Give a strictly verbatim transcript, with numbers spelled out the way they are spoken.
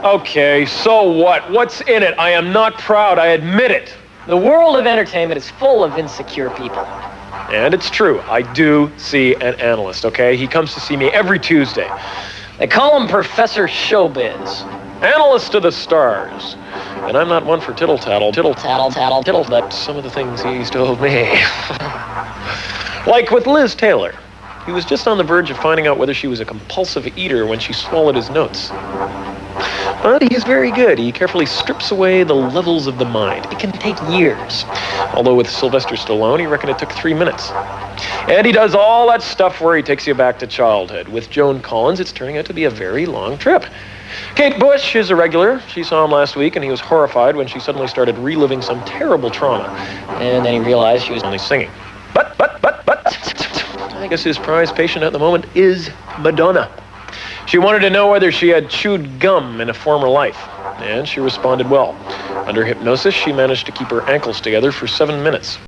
Okay, so what? What's in it? I am not proud, I admit it. The world of entertainment is full of insecure people. And it's true, I do see an analyst, okay? He comes to see me every Tuesday. They call him Professor Showbiz. Analyst of the stars. And I'm not one for tittle-tattle, Tattle, tattle, tittle. but some of the things he's told me. Like with Liz Taylor. He was just on the verge of finding out whether she was a compulsive eater when she swallowed his notes. But he's very good. He carefully strips away the levels of the mind. It can take years. Although with Sylvester Stallone, he reckoned it took three minutes. And he does all that stuff where he takes you back to childhood. With Joan Collins, it's turning out to be a very long trip. Kate Bush is a regular. She saw him last week, and he was horrified when she suddenly started reliving some terrible trauma. And then he realized she was Only singing. But, but, but, but, I guess his prized patient at the moment is Madonna. She wanted to know whether she had chewed gum in a former life, and she responded well. Under hypnosis, she managed to keep her ankles together for seven minutes.